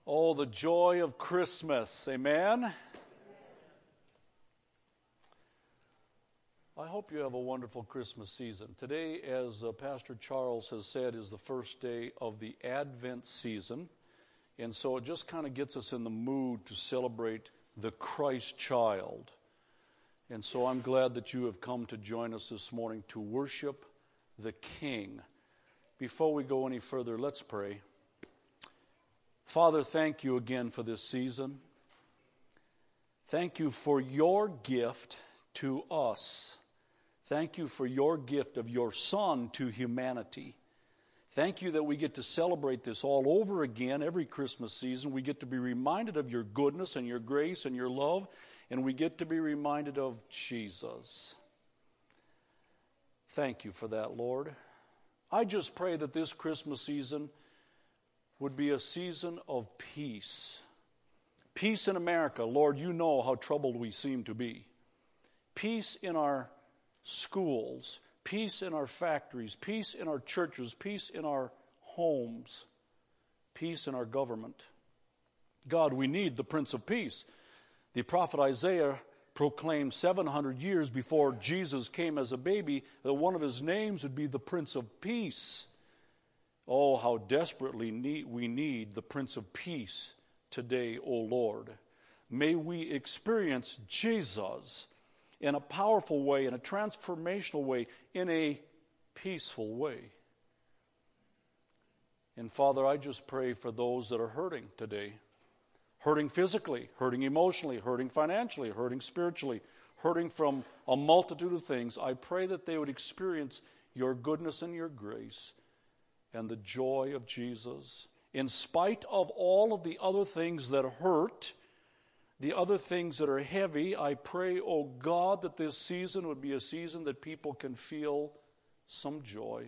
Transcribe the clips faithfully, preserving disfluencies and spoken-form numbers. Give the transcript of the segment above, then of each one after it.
Oh, the joy of Christmas. Amen? I hope you have a wonderful Christmas season. Today, as uh, Pastor Charles has said, is the first day of the Advent season. And so it just kind of gets us in the mood to celebrate the Christ child. And so I'm glad that you have come to join us this morning to worship the King. Before we go any further, let's pray. Father, thank you again for this season. Thank you for your gift to us. Thank you for your gift of your Son to humanity. Thank you that we get to celebrate this all over again every Christmas season. We get to be reminded of your goodness and your grace and your love, and we get to be reminded of Jesus. Thank you for that, Lord. I just pray that this Christmas season would be a season of peace. Peace in America. Lord, you know how troubled we seem to be. Peace in our schools. Peace in our factories. Peace in our churches. Peace in our homes. Peace in our government. God, we need the Prince of Peace. The prophet Isaiah proclaimed seven hundred years before Jesus came as a baby that one of his names would be the Prince of Peace. Oh, how desperately need, we need the Prince of Peace today, O Lord. May we experience Jesus in a powerful way, in a transformational way, in a peaceful way. And Father, I just pray for those that are hurting today. Hurting physically, hurting emotionally, hurting financially, hurting spiritually, hurting from a multitude of things. I pray that they would experience your goodness and your grace and the joy of Jesus. In spite of all of the other things that hurt, the other things that are heavy, I pray, oh God, that this season would be a season that people can feel some joy.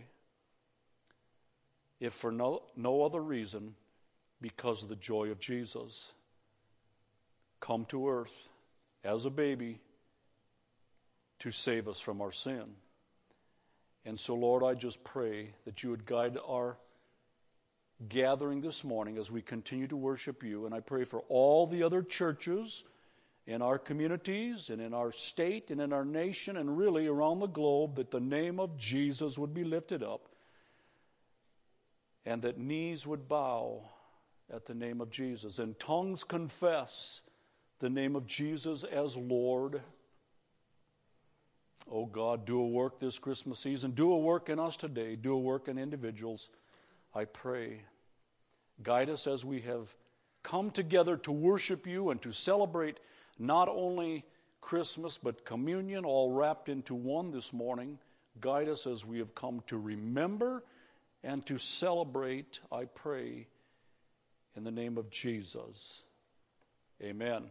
If for no, no other reason, because of the joy of Jesus. Come to earth as a baby to save us from our sin. And so, Lord, I just pray that you would guide our gathering this morning as we continue to worship you. And I pray for all the other churches in our communities and in our state and in our nation and really around the globe that the name of Jesus would be lifted up and that knees would bow at the name of Jesus and tongues confess the name of Jesus as Lord. Oh God, do a work this Christmas season. Do a work in us today. Do a work in individuals. I pray. Guide us as we have come together to worship you and to celebrate not only Christmas but communion all wrapped into one this morning. Guide us as we have come to remember and to celebrate, I pray, in the name of Jesus. Amen.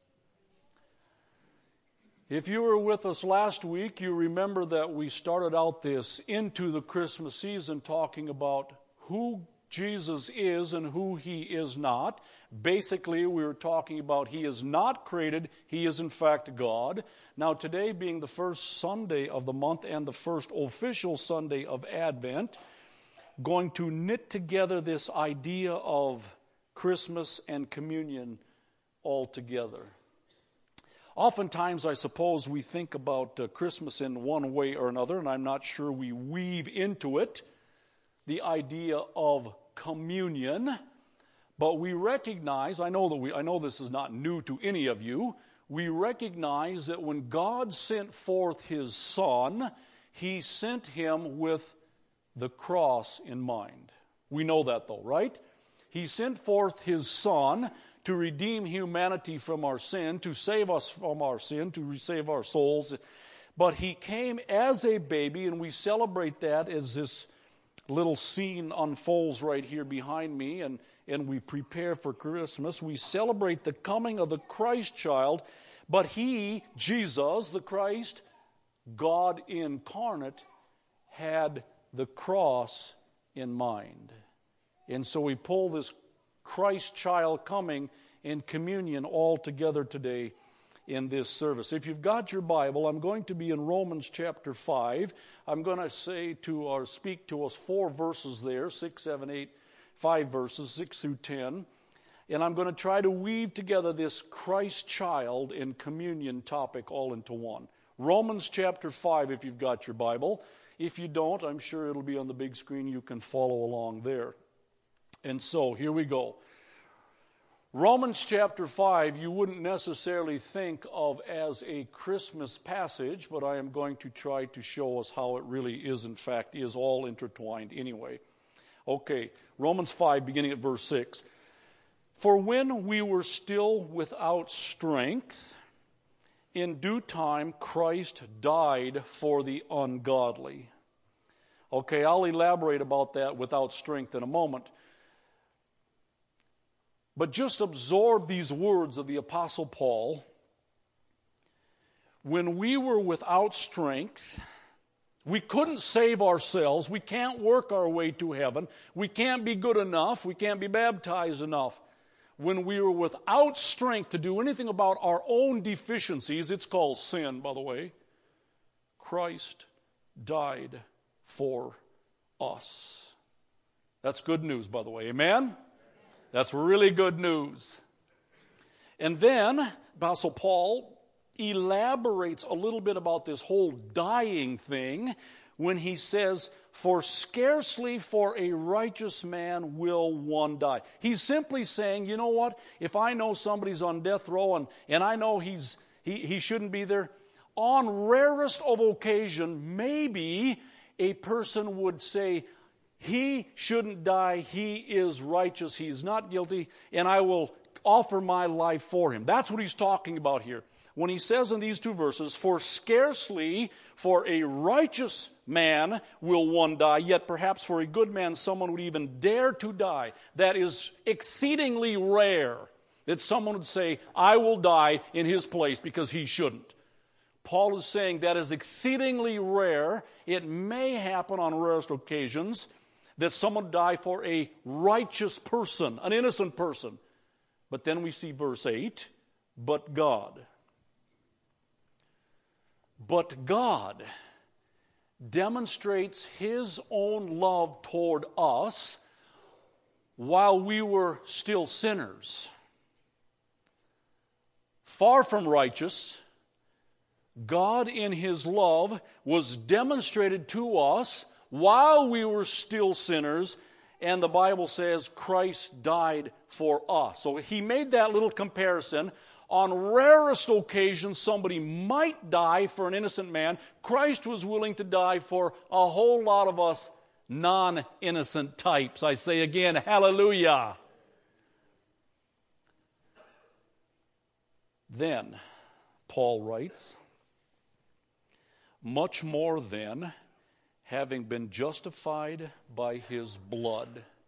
If you were with us last week, you remember that we started out this into the Christmas season talking about who Jesus is and who he is not. Basically, we were talking about he is not created, he is in fact God. Now today being the first Sunday of the month and the first official Sunday of Advent, going to knit together this idea of Christmas and communion all together. Oftentimes, I suppose, we think about uh, Christmas in one way or another, and I'm not sure we weave into it the idea of communion. But we recognize, I know that we, I know this is not new to any of you, we recognize that when God sent forth his Son, he sent him with the cross in mind. We know that though, right? He sent forth his Son to redeem humanity from our sin, to save us from our sin, to save our souls. But he came as a baby, and we celebrate that as this little scene unfolds right here behind me, and, and we prepare for Christmas. We celebrate the coming of the Christ child, but he, Jesus, the Christ, God incarnate, had the cross in mind. And so we pull this Christ child coming in communion all together today in this service. If you've got your Bible, I'm going to be in Romans chapter five. I'm going to say to or speak to us four verses there, six, seven, eight, five verses, six through ten. And I'm going to try to weave together this Christ child and communion topic all into one. Romans chapter five, if you've got your Bible. If you don't, I'm sure it'll be on the big screen. You can follow along there. And so, here we go. Romans chapter five, you wouldn't necessarily think of as a Christmas passage, but I am going to try to show us how it really is, in fact, is all intertwined anyway. Okay, Romans five, beginning at verse six. For when we were still without strength, in due time Christ died for the ungodly. Okay, I'll elaborate about that without strength in a moment. But just absorb these words of the Apostle Paul. When we were without strength, we couldn't save ourselves. We can't work our way to heaven. We can't be good enough. We can't be baptized enough. When we were without strength to do anything about our own deficiencies, it's called sin, by the way, Christ died for us. That's good news, by the way. Amen? That's really good news. And then, Apostle Paul elaborates a little bit about this whole dying thing when he says, for scarcely for a righteous man will one die. He's simply saying, you know what? If I know somebody's on death row and, and I know he's he, he shouldn't be there, on rarest of occasion, maybe a person would say, he shouldn't die, he is righteous, he's not guilty, and I will offer my life for him. That's what he's talking about here. When he says in these two verses, for scarcely for a righteous man will one die, yet perhaps for a good man someone would even dare to die. That is exceedingly rare that someone would say, I will die in his place because he shouldn't. Paul is saying that is exceedingly rare. It may happen on rarest occasions that someone would die for a righteous person, an innocent person. But then we see verse eight, but God. But God demonstrates His own love toward us while we were still sinners. Far from righteous, God in His love was demonstrated to us while we were still sinners, and the Bible says Christ died for us. So He made that little comparison. On rarest occasions, somebody might die for an innocent man. Christ was willing to die for a whole lot of us non-innocent types. I say again, hallelujah. Then, Paul writes, much more then, having been justified by His blood.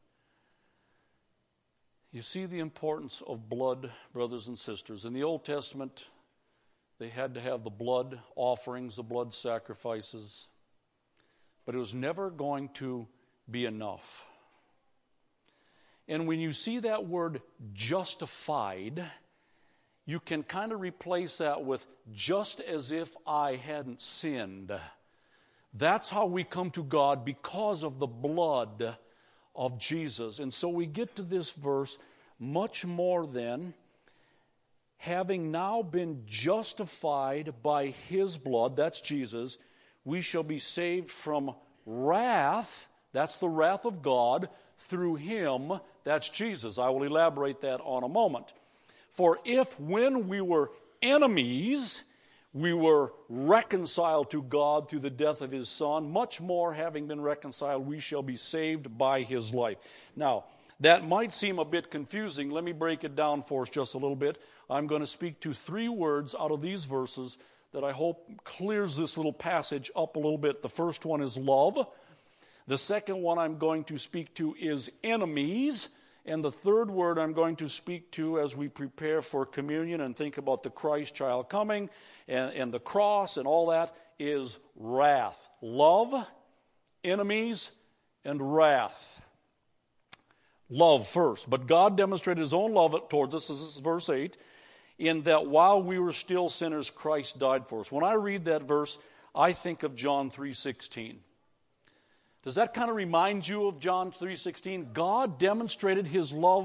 You see the importance of blood, brothers and sisters. In the Old Testament, they had to have the blood offerings, the blood sacrifices, but it was never going to be enough. And when you see that word justified, you can kind of replace that with just as if I hadn't sinned. That's how we come to God, because of the blood of Jesus. And so we get to this verse, much more than, having now been justified by His blood, that's Jesus, we shall be saved from wrath, that's the wrath of God, through Him, that's Jesus. I will elaborate that on a moment. For if when we were enemies, we were reconciled to God through the death of His Son, much more, having been reconciled, we shall be saved by His life. Now, that might seem a bit confusing. Let me break it down for us just a little bit. I'm going to speak to three words out of these verses that I hope clears this little passage up a little bit. The first one is love. The second one I'm going to speak to is enemies. And the third word I'm going to speak to as we prepare for communion and think about the Christ child coming and, and the cross and all that is wrath. Love, enemies, and wrath. Love first. But God demonstrated His own love towards us, this is verse eight, in that while we were still sinners, Christ died for us. When I read that verse, I think of John three sixteen. Does that kind of remind you of John three sixteen? God demonstrated His love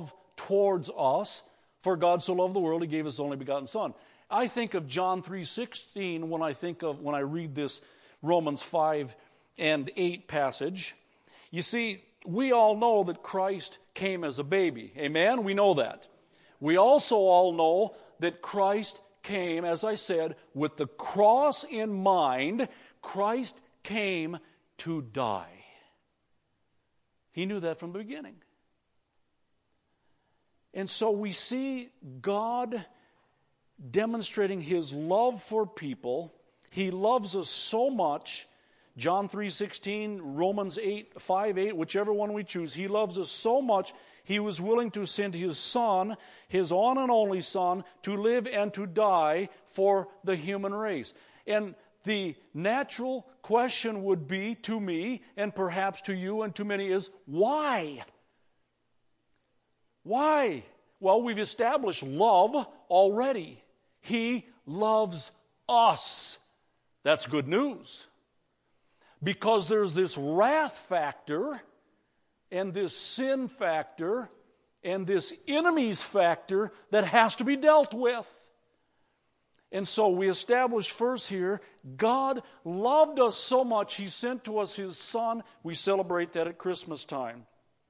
towards us. For God so loved the world, he gave his only begotten Son. I think of John three sixteen when I think of when I read this Romans five and eight passage. You see, we all know that Christ came as a baby. Amen? We know that. We also all know that Christ came, as I said, with the cross in mind. Christ came to die. He knew that from the beginning. And so we see God demonstrating his love for people. He loves us so much. John three sixteen, Romans eight, five eight, whichever one we choose. He loves us so much, he was willing to send his Son, his one and only Son, to live and to die for the human race. And the natural question would be to me, and perhaps to you and to many, is why? Why? Well, we've established love already. He loves us. That's good news. Because there's this wrath factor, and this sin factor, and this enemies factor that has to be dealt with. And so we establish first here, God loved us so much, he sent to us his Son. We celebrate that at Christmas time.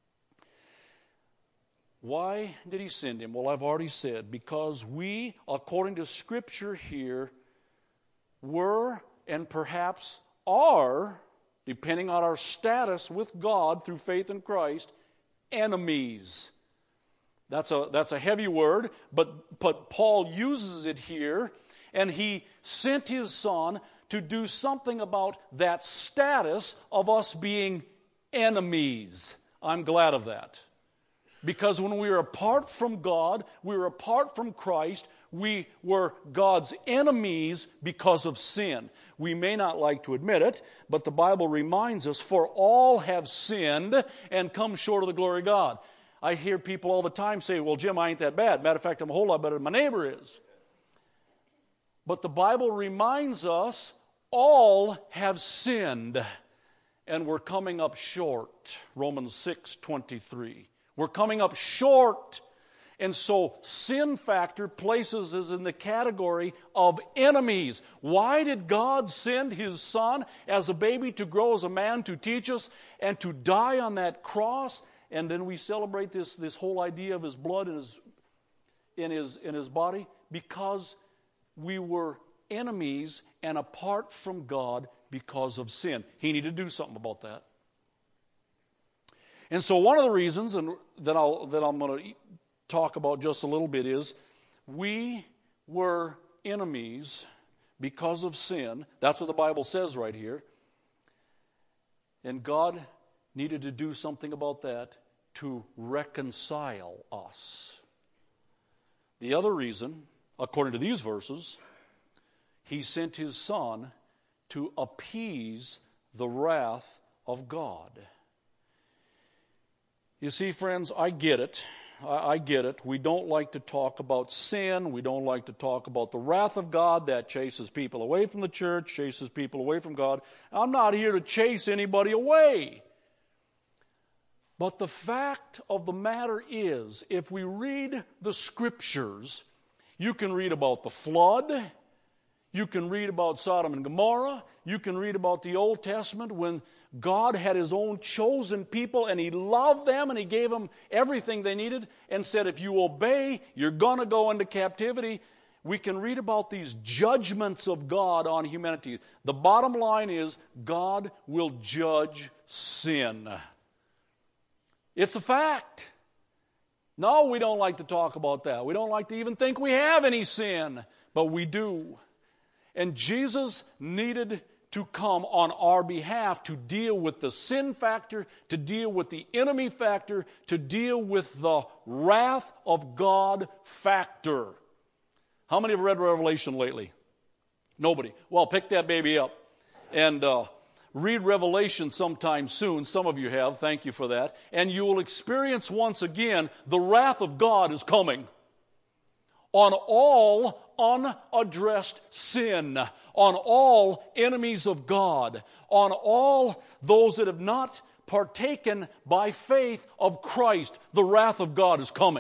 Why did he send him? Well, I've already said, because we, according to Scripture here, were and perhaps are, depending on our status with God through faith in Christ, enemies. That's a, that's a heavy word, but, but Paul uses it here, and he sent his Son to do something about that status of us being enemies. I'm glad of that. Because when we were apart from God, we were apart from Christ, we were God's enemies because of sin. We may not like to admit it, but the Bible reminds us, for all have sinned and come short of the glory of God. I hear people all the time say, well, Jim, I ain't that bad. Matter of fact, I'm a whole lot better than my neighbor is. But the Bible reminds us, all have sinned and we're coming up short. Romans six twenty-three. We're coming up short. And so sin factor places us in the category of enemies. Why did God send his Son as a baby to grow as a man, to teach us, and to die on that cross? And then we celebrate this, this whole idea of his blood in his, in his, in his body? Because we were enemies and apart from God because of sin. He needed to do something about that. And so one of the reasons and that, I'll, that I'm going to talk about just a little bit is we were enemies because of sin. That's what the Bible says right here. And God needed to do something about that to reconcile us. The other reason, according to these verses, he sent his Son to appease the wrath of God. You see, friends, I get it. I get it. We don't like to talk about sin. We don't like to talk about the wrath of God that chases people away from the church, chases people away from God. I'm not here to chase anybody away. But the fact of the matter is, if we read the Scriptures, you can read about the flood, you can read about Sodom and Gomorrah, you can read about the Old Testament when God had his own chosen people and he loved them and he gave them everything they needed and said, if you obey, you're going to go into captivity. We can read about these judgments of God on humanity. The bottom line is God will judge sin. It's a fact. No, we don't like to talk about that. We don't like to even think we have any sin, but we do. And Jesus needed to come on our behalf to deal with the sin factor, to deal with the enemy factor, to deal with the wrath of God factor. How many have read Revelation lately? Nobody. Well, pick that baby up and uh, read Revelation sometime soon. Some of you have. Thank you for that. And you will experience once again the wrath of God is coming on all unaddressed sin, on all enemies of God, on all those that have not partaken by faith of Christ. The wrath of God is coming.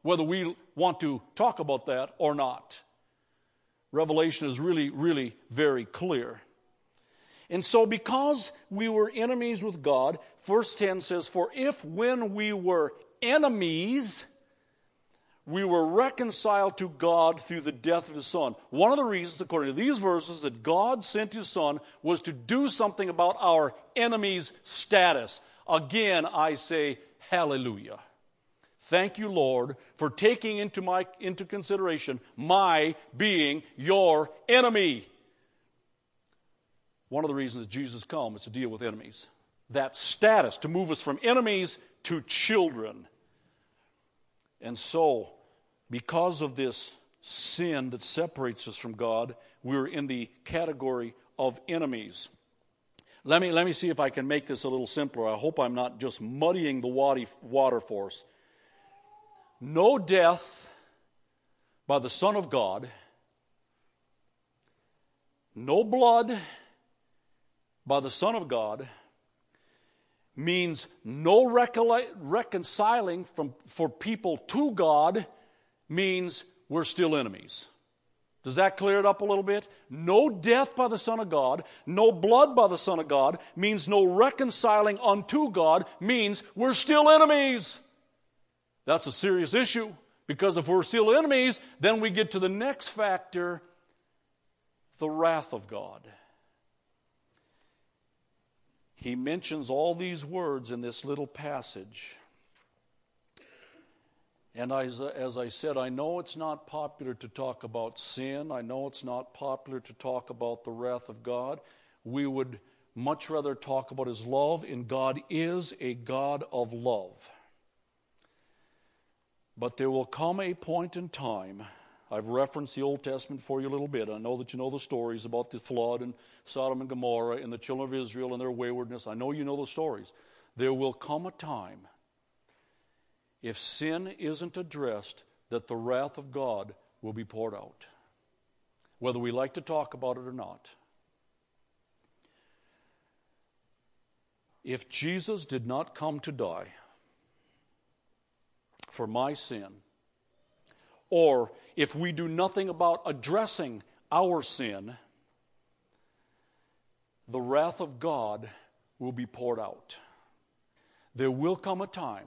whether we want to talk about that or not. Revelation is really, really very clear. And so because we were enemies with God, verse ten says, for if when we were enemies, we were reconciled to God through the death of His Son. One of the reasons, according to these verses, that God sent His Son was to do something about our enemies' status. Again, I say, hallelujah. Thank you, Lord, for taking into my into consideration my being your enemy. One of the reasons that Jesus came is to deal with enemies. That status, to move us from enemies to children. And so, because of this sin that separates us from God, we're in the category of enemies. Let me, let me see if I can make this a little simpler. I hope I'm not just muddying the water for us. No death by the Son of God, no blood by the Son of God, means no reconcil- reconciling from, for people to God, means we're still enemies. Does that clear it up a little bit? No death by the Son of God, no blood by the Son of God, means no reconciling unto God, means we're still enemies. That's a serious issue, because if we're still enemies, then we get to the next factor, the wrath of God. He mentions all these words in this little passage. And as, as I said, I know it's not popular to talk about sin. I know it's not popular to talk about the wrath of God. We would much rather talk about His love, and God is a God of love. But there will come a point in time, I've referenced the Old Testament for you a little bit. I know that you know the stories about the flood and Sodom and Gomorrah and the children of Israel and their waywardness. I know you know the stories. There will come a time, if sin isn't addressed, that the wrath of God will be poured out, whether we like to talk about it or not. If Jesus did not come to die for my sin, or if we do nothing about addressing our sin, the wrath of God will be poured out. There will come a time,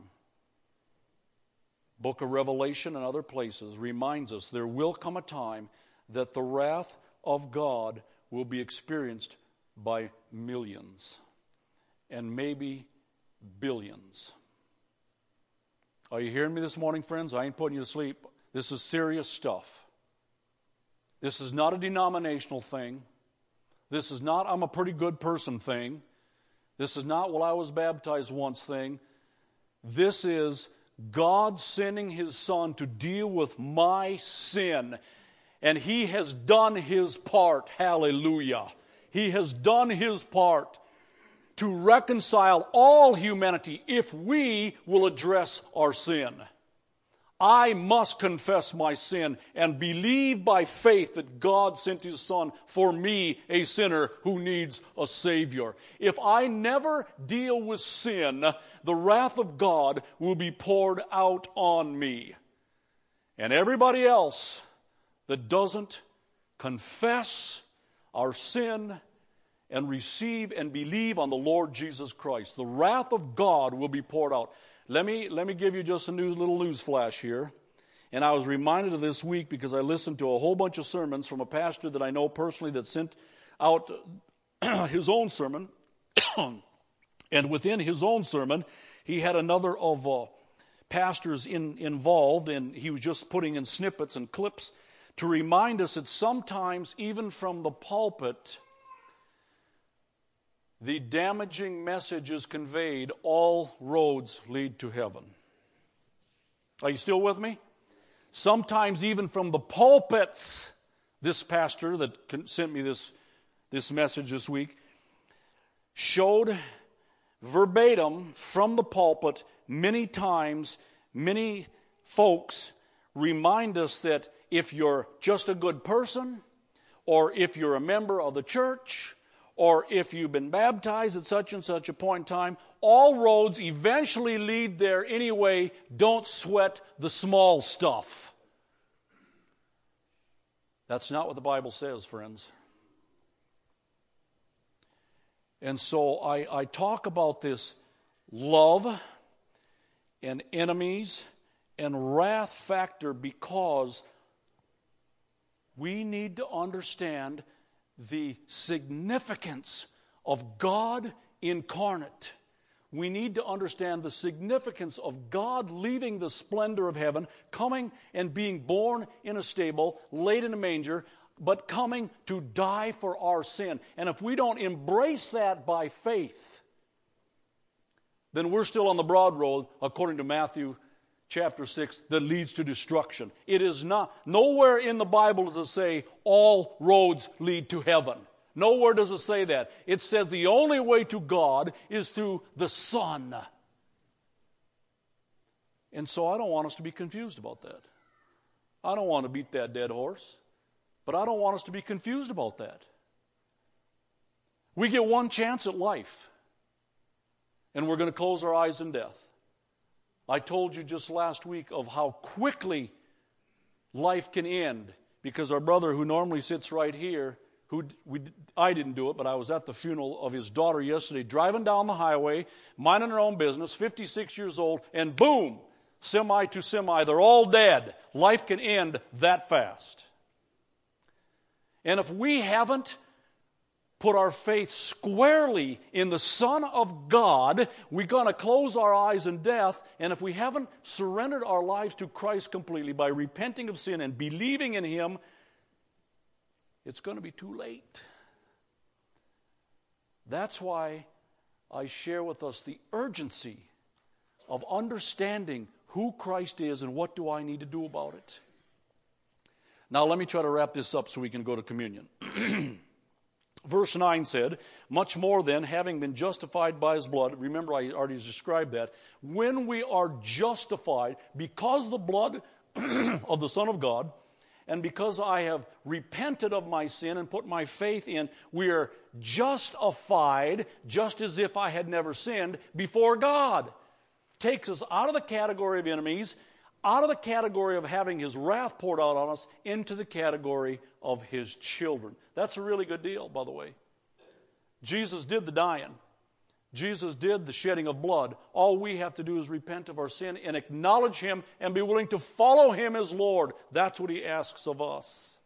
Book of Revelation and other places reminds us, there will come a time that the wrath of God will be experienced by millions and maybe billions. Are you hearing me this morning, friends? I ain't putting you to sleep. This is serious stuff. This is not a denominational thing. This is not, I'm a pretty good person thing. This is not, well, I was baptized once thing. This is God sending His Son to deal with my sin. And He has done His part. Hallelujah. He has done His part to reconcile all humanity if we will address our sin. I must confess my sin and believe by faith that God sent His Son for me, a sinner who needs a Savior. If I never deal with sin, the wrath of God will be poured out on me. And everybody else that doesn't confess our sin and receive and believe on the Lord Jesus Christ, the wrath of God will be poured out. Let me, let me give you just a news, little news flash here. And I was reminded of this week because I listened to a whole bunch of sermons from a pastor that I know personally that sent out his own sermon. And within his own sermon, he had another of uh, pastors in, involved, and he was just putting in snippets and clips to remind us that sometimes, even from the pulpit, the damaging message is conveyed, all roads lead to heaven. Are you still with me? Sometimes even from the pulpits, this pastor that sent me this, this message this week showed verbatim from the pulpit many times, many folks remind us that if you're just a good person, or if you're a member of the church, or if you've been baptized at such and such a point in time, all roads eventually lead there anyway. Don't sweat the small stuff. That's not what the Bible says, friends. And so I, I talk about this love and enemies and wrath factor because we need to understand the significance of God incarnate. We need to understand the significance of God leaving the splendor of heaven, coming and being born in a stable, laid in a manger, but coming to die for our sin. And if we don't embrace that by faith, then we're still on the broad road, according to Matthew chapter six, that leads to destruction. It is not, nowhere in the Bible does it say all roads lead to heaven. Nowhere does it say that. It says the only way to God is through the Son. And so I don't want us to be confused about that. I don't want to beat that dead horse, but I don't want us to be confused about that. We get one chance at life, and we're going to close our eyes in death. I told you just last week of how quickly life can end, because our brother who normally sits right here, who we, I didn't do it, but I was at the funeral of his daughter yesterday, driving down the highway, minding their own business, fifty-six years old, and boom, semi to semi, they're all dead. Life can end that fast. And if we haven't put our faith squarely in the Son of God, we're going to close our eyes in death. And if we haven't surrendered our lives to Christ completely by repenting of sin and believing in Him, it's going to be too late. That's why I share with us the urgency of understanding who Christ is and what do I need to do about it. Now let me try to wrap this up so we can go to communion. Verse nine said, much more then, having been justified by His blood, remember I already described that, when we are justified because of the blood of the Son of God, and because I have repented of my sin and put my faith in, we are justified just as if I had never sinned before God. Takes us out of the category of enemies, out of the category of having His wrath poured out on us, into the category of His children. That's a really good deal, by the way. Jesus did the dying. Jesus did the shedding of blood. All we have to do is repent of our sin and acknowledge Him and be willing to follow Him as Lord. That's what He asks of us.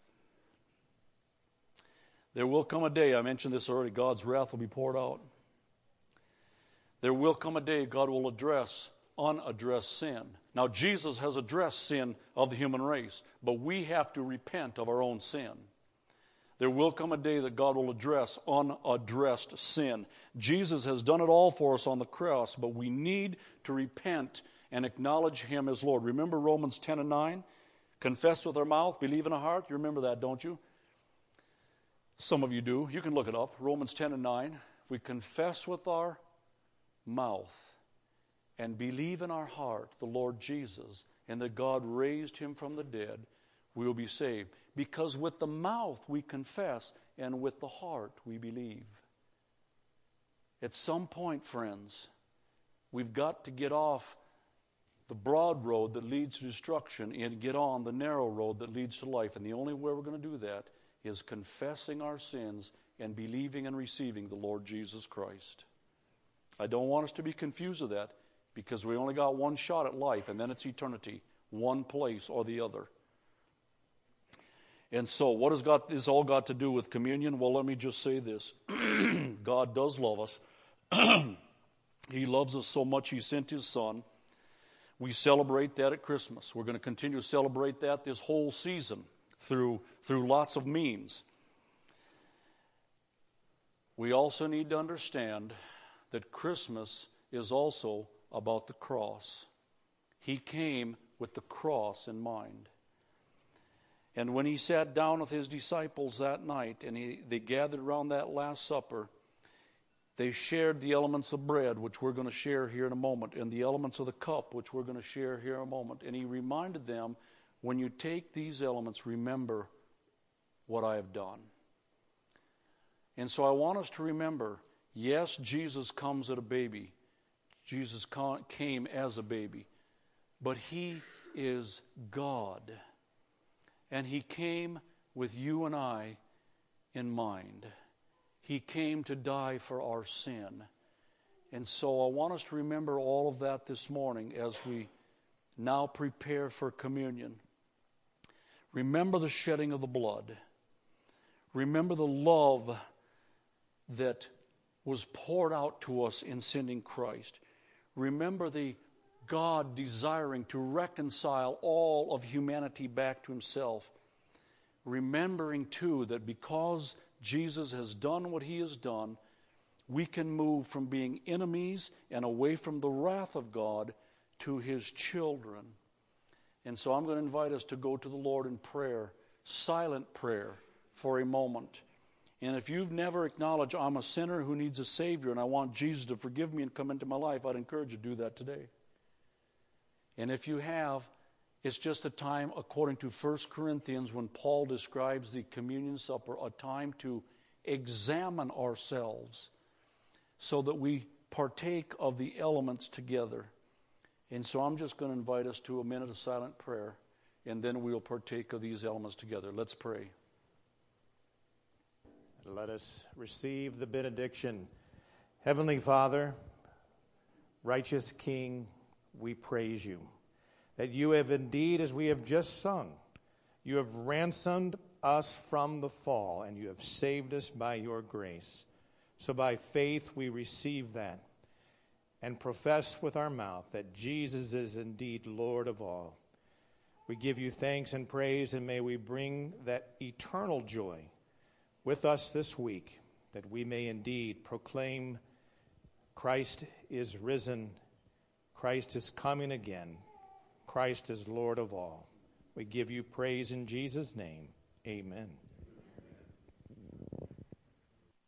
There will come a day, I mentioned this already, God's wrath will be poured out. There will come a day God will address unaddressed sin. Now, Jesus has addressed sin of the human race, but we have to repent of our own sin. There will come a day that God will address unaddressed sin. Jesus has done it all for us on the cross, but we need to repent and acknowledge Him as Lord. Remember Romans ten and nine? Confess with our mouth, believe in our heart. You remember that, don't you? Some of you do. You can look it up. Romans ten and nine. We confess with our mouth and believe in our heart the Lord Jesus and that God raised Him from the dead, we will be saved. Because with the mouth we confess and with the heart we believe. At some point, friends, we've got to get off the broad road that leads to destruction and get on the narrow road that leads to life. And the only way we're going to do that is confessing our sins and believing and receiving the Lord Jesus Christ. I don't want us to be confused with that, because we only got one shot at life, and then it's eternity, one place or the other. And so what has got this all got to do with communion? Well, let me just say this. God does love us. He loves us so much He sent His Son. We celebrate that at Christmas. We're going to continue to celebrate that this whole season through, through lots of means. We also need to understand that Christmas is also about the cross. He came with the cross in mind. And when He sat down with His disciples that night and he, they gathered around that Last Supper, they shared the elements of bread, which we're going to share here in a moment, and the elements of the cup, which we're going to share here in a moment. And He reminded them, when you take these elements, remember what I have done. And so I want us to remember, yes, Jesus comes as a baby. Jesus came as a baby. But he is God. And he came with you and I in mind. He came to die for our sin. And so I want us to remember all of that this morning as we now prepare for communion. Remember the shedding of the blood. Remember the love that was poured out to us in sending Christ. Remember the God desiring to reconcile all of humanity back to himself. Remembering, too, that because Jesus has done what he has done, we can move from being enemies and away from the wrath of God to his children. And so I'm going to invite us to go to the Lord in prayer, silent prayer, for a moment. And if you've never acknowledged I'm a sinner who needs a Savior and I want Jesus to forgive me and come into my life, I'd encourage you to do that today. And if you have, it's just a time, according to First Corinthians, when Paul describes the communion supper, a time to examine ourselves so that we partake of the elements together. And so I'm just going to invite us to a minute of silent prayer, and then we'll partake of these elements together. Let's pray. Let us receive the benediction. Heavenly Father, righteous King, we praise you, that you have indeed, as we have just sung, you have ransomed us from the fall, and you have saved us by your grace. So by faith we receive that and profess with our mouth that Jesus is indeed Lord of all. We give you thanks and praise, and may we bring that eternal joy with us this week, that we may indeed proclaim Christ is risen, Christ is coming again, Christ is Lord of all. We give you praise in Jesus' name. Amen.